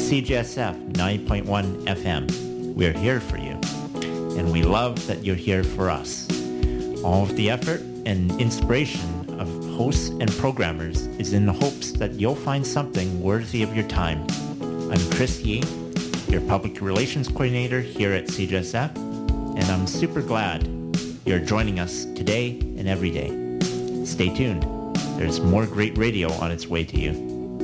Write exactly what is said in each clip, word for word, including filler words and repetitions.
C J S F ninety point one F M. We're here for you, and we love that you're here for us. All of the effort and inspiration of hosts and programmers is in the hopes that you'll find something worthy of your time. I'm Chris Yee, your Public Relations Coordinator here at C J S F, and I'm super glad you're joining us today and every day. Stay tuned. There's more great radio on its way to you.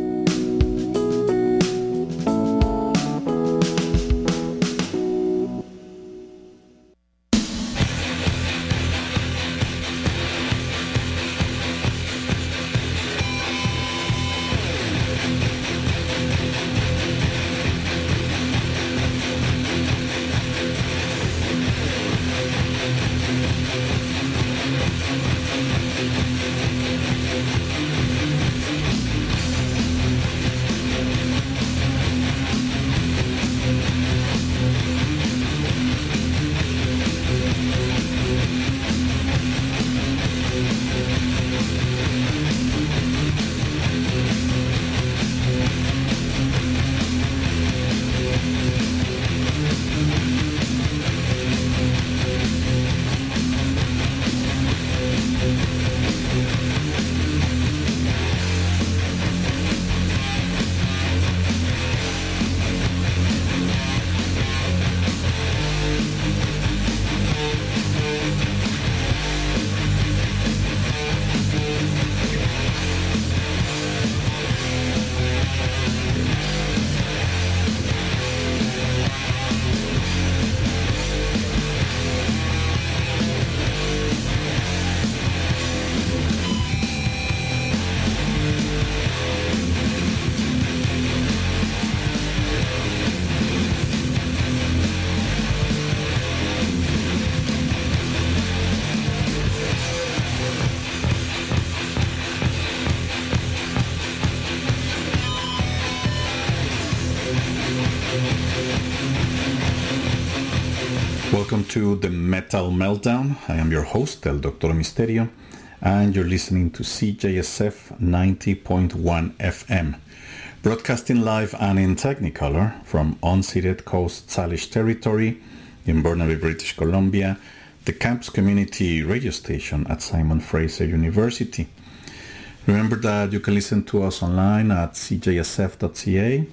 Welcome to the Metal Meltdown. I am your host, El Doctor Misterio, and you're listening to C J S F ninety point one F M, broadcasting live and in Technicolor from unceded Coast Salish territory in Burnaby, British Columbia, the campus community radio station at Simon Fraser University. Remember that you can listen to us online at c j s f dot c a,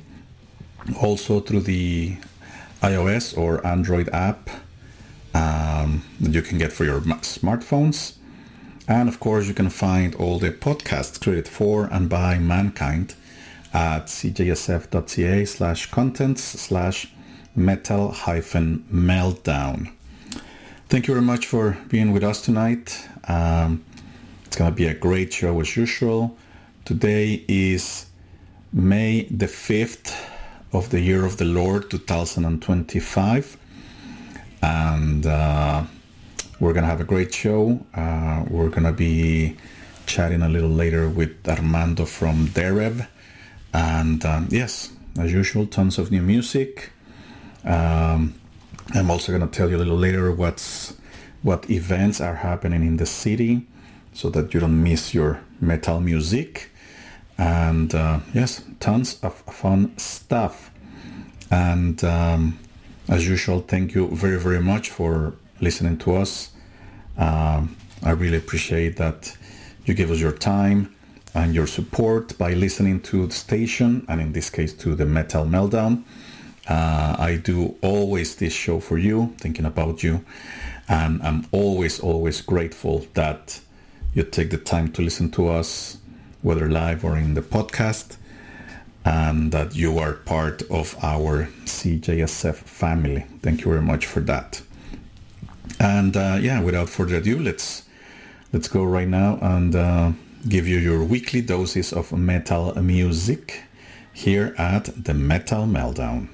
also through the iOS or Android app um, that you can get for your smartphones. And of course, you can find all the podcasts created for and by mankind at c j s f dot c a slash contents slash metal hyphen meltdown. Thank you very much for being with us tonight. Um, it's going to be a great show as usual. Today is May the fifth of the year of the Lord two thousand twenty-five, and uh, we're gonna have a great show. Uh, we're gonna be chatting a little later with Armando from Derev, and um, yes, as usual, tons of new music. um, I'm also gonna tell you a little later what's what events are happening in the city so that you don't miss your metal music. And uh, yes, tons of fun stuff. And um, as usual, thank you very, very much for listening to us. Um, I really appreciate that you give us your time and your support by listening to the station, and in this case to the Metal Meltdown. Uh, I do always this show for you, thinking about you, and I'm always, always grateful that you take the time to listen to us, whether live or in the podcast, and that you are part of our C J S F family. Thank you very much for that. And uh, yeah, without further ado, let's let's go right now and uh, give you your weekly doses of metal music here at the Metal Meltdown.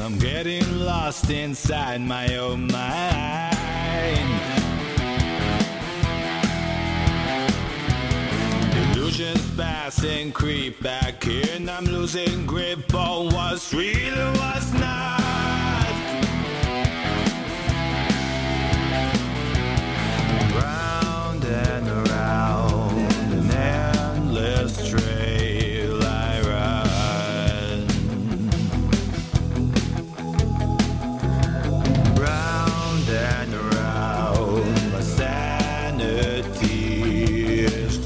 I'm getting lost inside my own mind. Illusions passing, creep back in. I'm losing grip on what's real and what's not. Round and around an endless trail I run. Round and around, my sanity is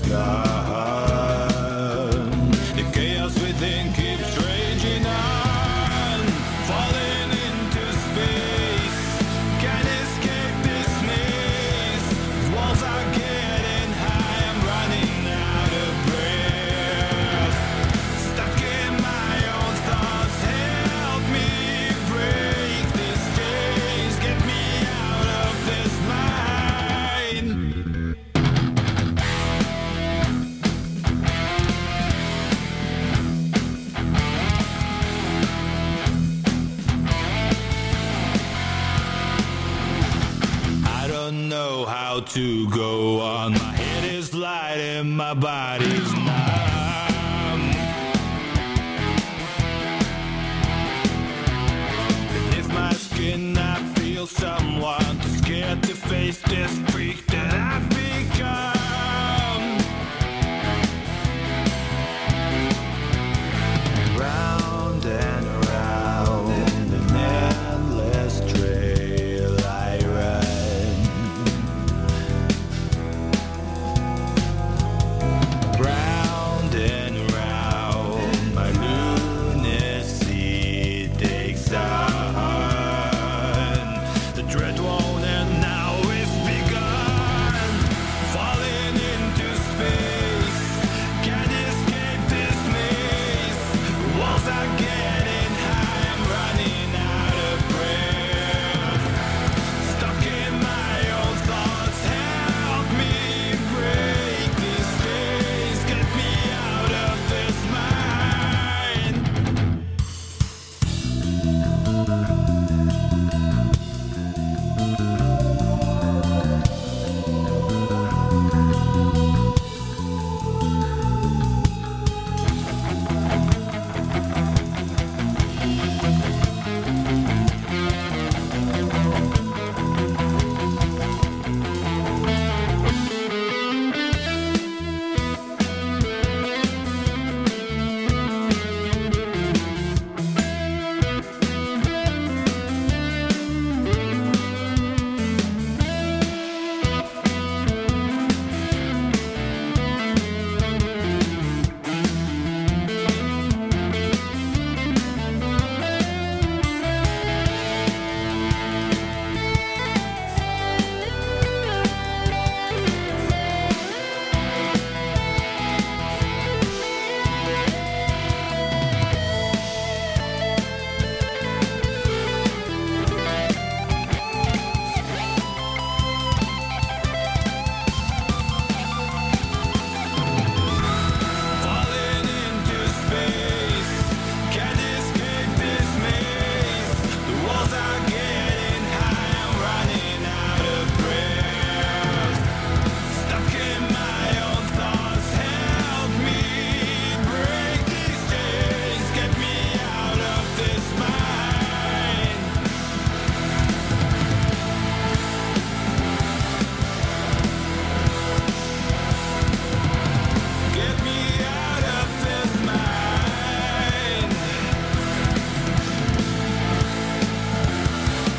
gone. The chaos within keeps raging on, falling into space. Can't escape this maze. Walls are getting high, I'm running out of breath. Stuck in my own thoughts, help me break this chains. Get me out of this mind. I don't know how to go on. My head is light and my body's numb. Beneath my skin I feel someone too scared to face this freak that I've become. Round and around an endless trail I run. Round and round my lunacy takes on. The dread won't end now, it's begun. Falling into space, can't escape this maze. Walls are getting high, I'm running out of breath. Stuck in my own thoughts, help me break these chains. Get me out of this mind. Falling into space, can't escape this maze. The walls are getting high, I'm running out of breath. Stuck in my own thoughts, help me break these chains. Get me out of this mind. Get me out of this mind.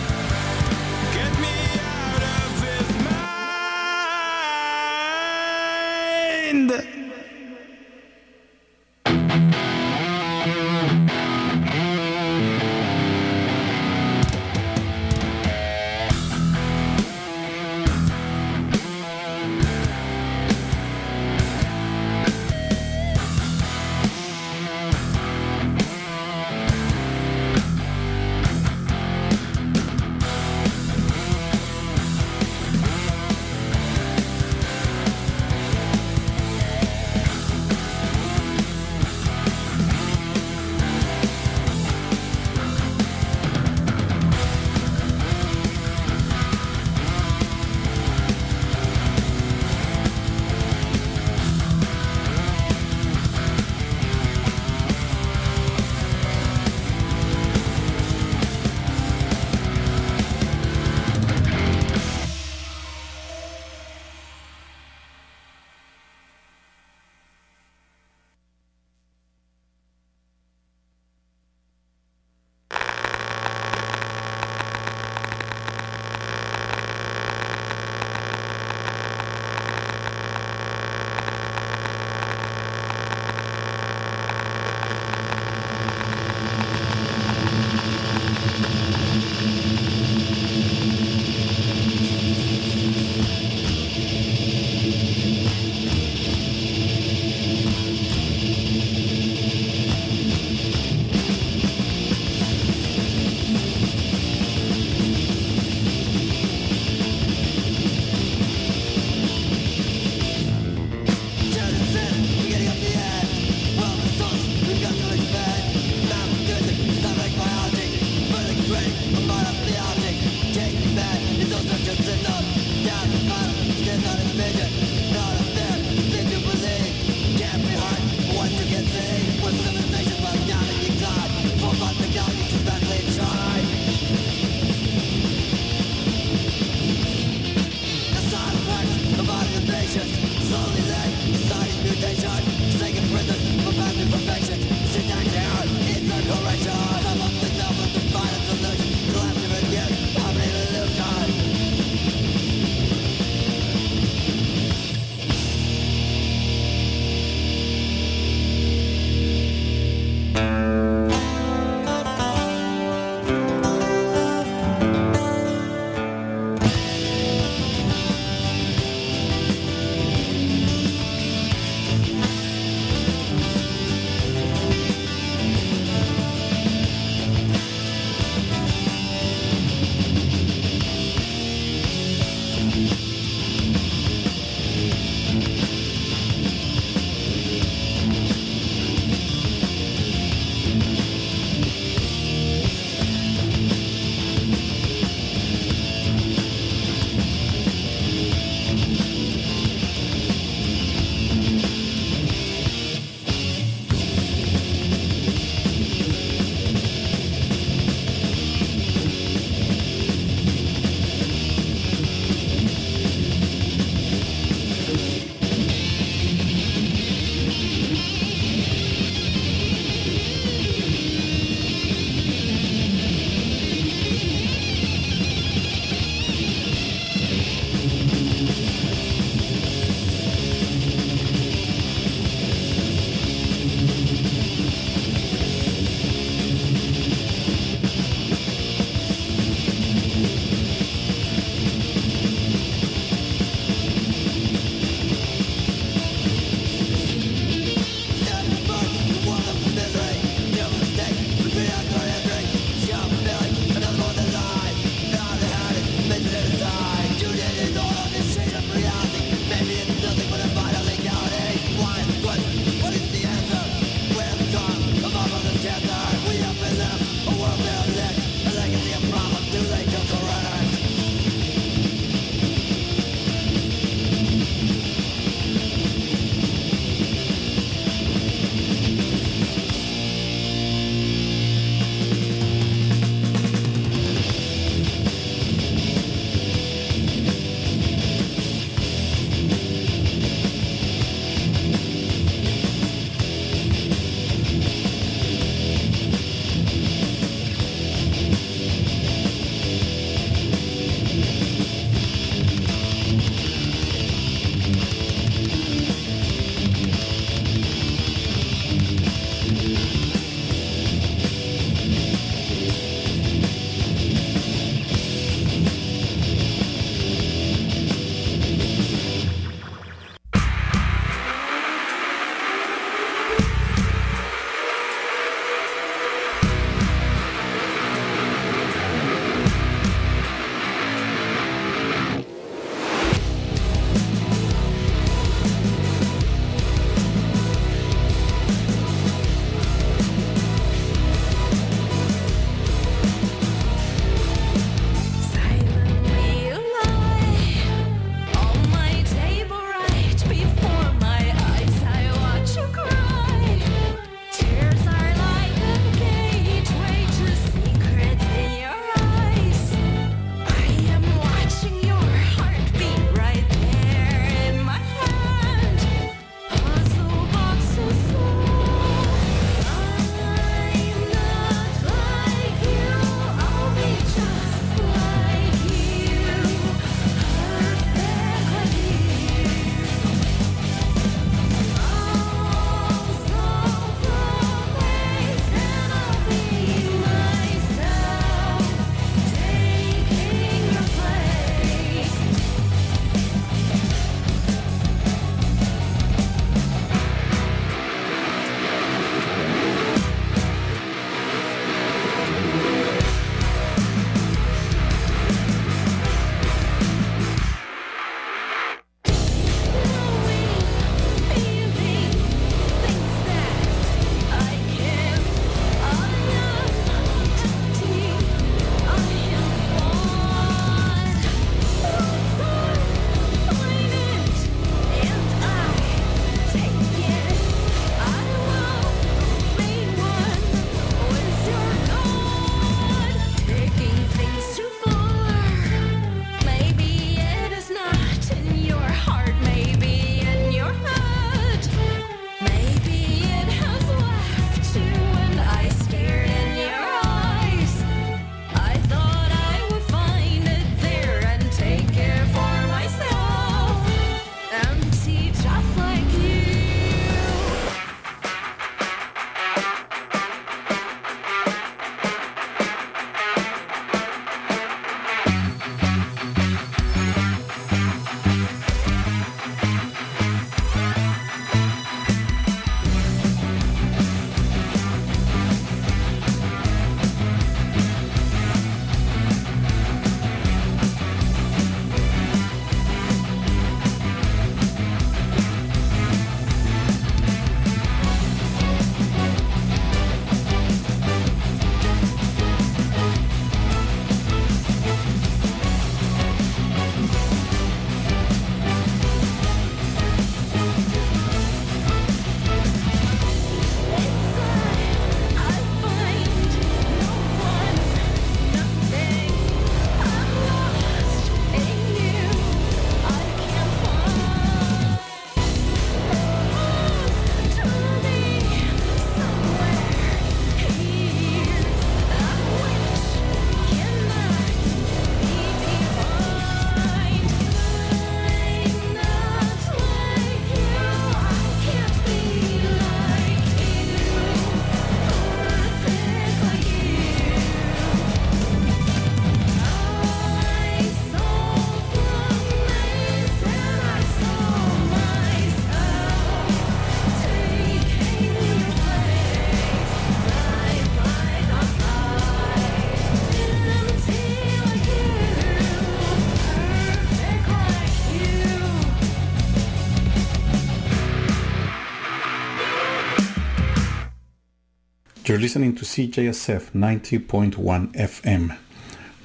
You're listening to C J S F ninety point one F M,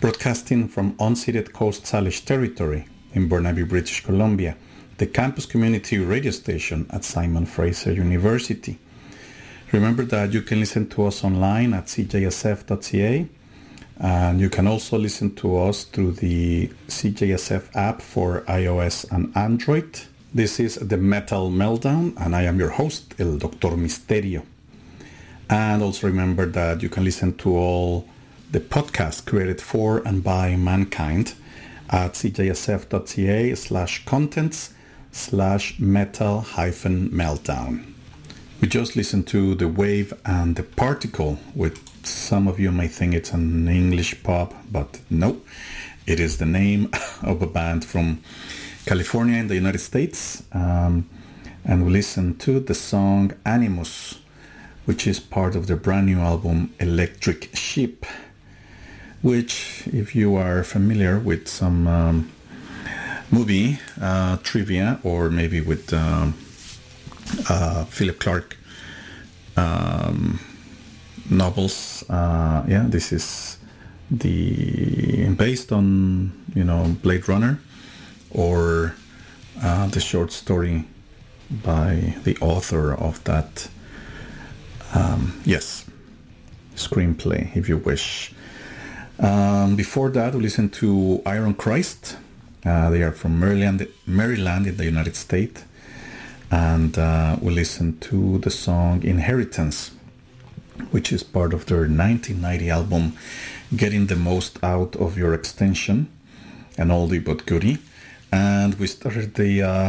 broadcasting from unceded Coast Salish territory in Burnaby, British Columbia, the campus community radio station at Simon Fraser University. Remember that you can listen to us online at c j s f dot c a, and you can also listen to us through the C J S F app for iOS and Android. This is the Metal Meltdown, and I am your host, El Doctor Misterio. And also remember that you can listen to all the podcasts created for and by mankind at c j s f dot c a slash contents slash metal hyphen meltdown. We just listened to The Wave and the Particle, which some of you may think it's an English pop, but no, it is the name of a band from California in the United States. Um, and we listened to the song Animus, which is part of their brand new album Electric Sheep, which, if you are familiar with some um, movie uh, trivia, or maybe with um, uh, Philip Clark um, novels, uh, yeah, this is the based on, you know, Blade Runner, or uh, the short story by the author of that, um, yes, screenplay, if you wish. Um, before that, we listened to Iron Christ. Uh, they are from Maryland, Maryland in the United States. And uh, we listened to the song Inheritance, which is part of their nineteen ninety album Getting the Most Out of Your Extension, an oldie but goodie. And we started the uh,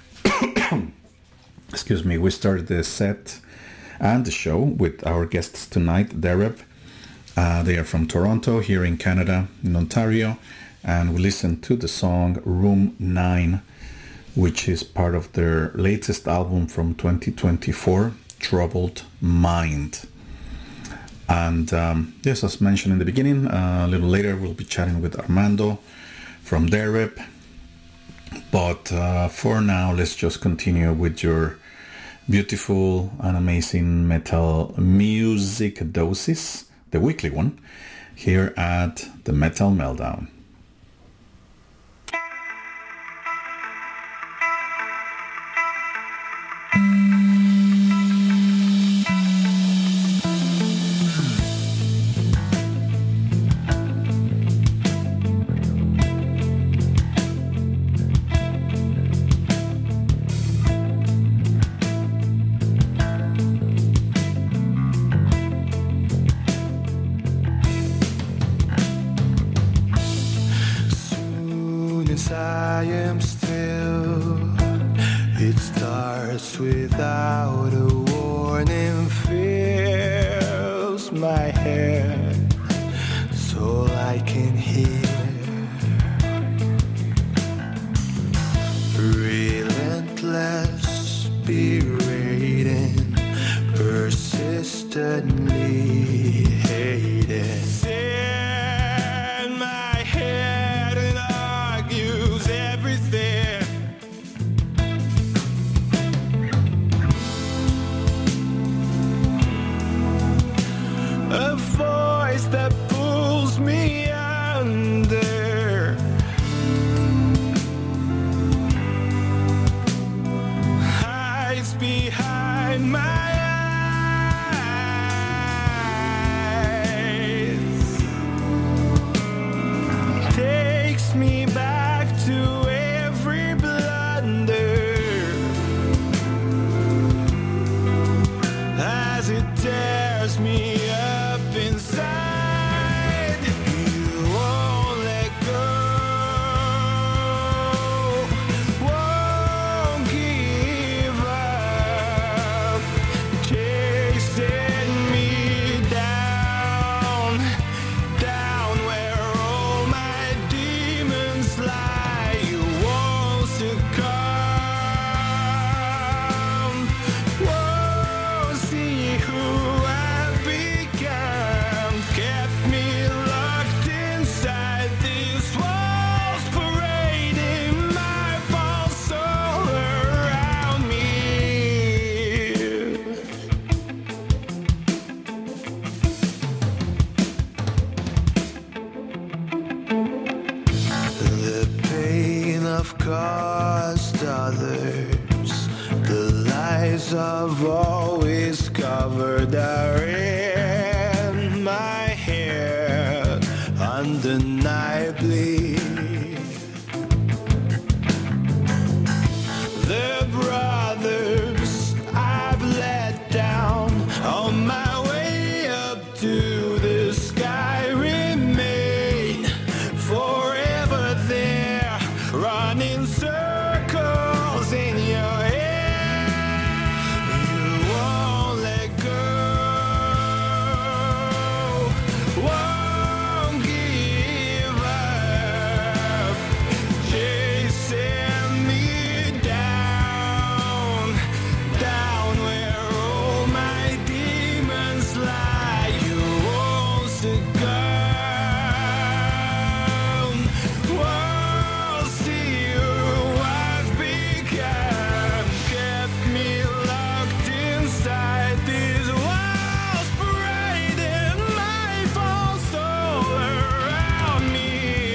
excuse me, we started the set and the show with our guests tonight, Dereb. Uh, they are from Toronto, here in Canada, in Ontario, and we listened to the song Room nine, which is part of their latest album from twenty twenty-four, Troubled Mind. And um, yes, as mentioned in the beginning, uh, a little later we'll be chatting with Armando from Dereb. But uh, for now, let's just continue with your beautiful and amazing metal music doses, the weekly one, here at the Metal Meltdown. I am still. It starts without a warning, fills my head, so I can hear. Relentless, berating, persistently hated. That pulls me under, hides behind my The pain I've caused others, the lies I've always covered are in my head undeniably. The brothers I've let down on my way up to the sky remain forever there, running circles in your head. You won't let go, won't give up, chasing me down, down where all my demons lie. You won't succumb, won't see who I've become. Kept me locked inside these walls, parading my false all around me.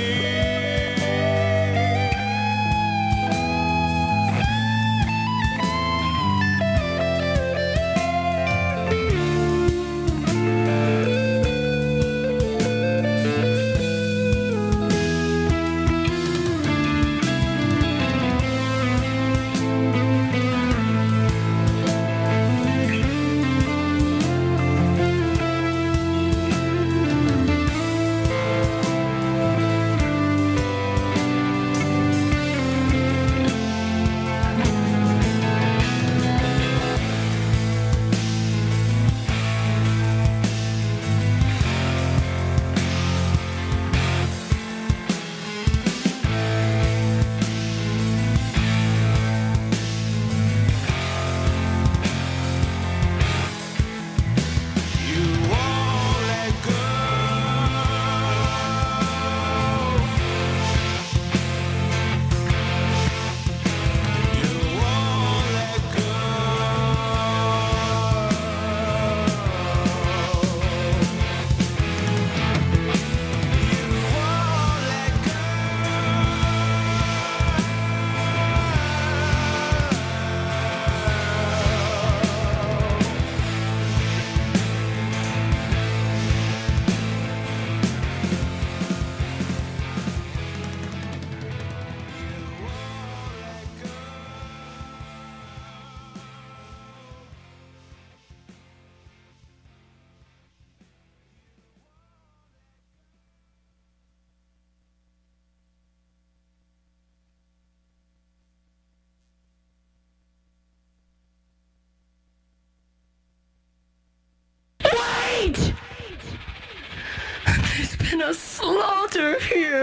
You won't let go, you won't let go, you won't let Wait! There's been a slaughter here.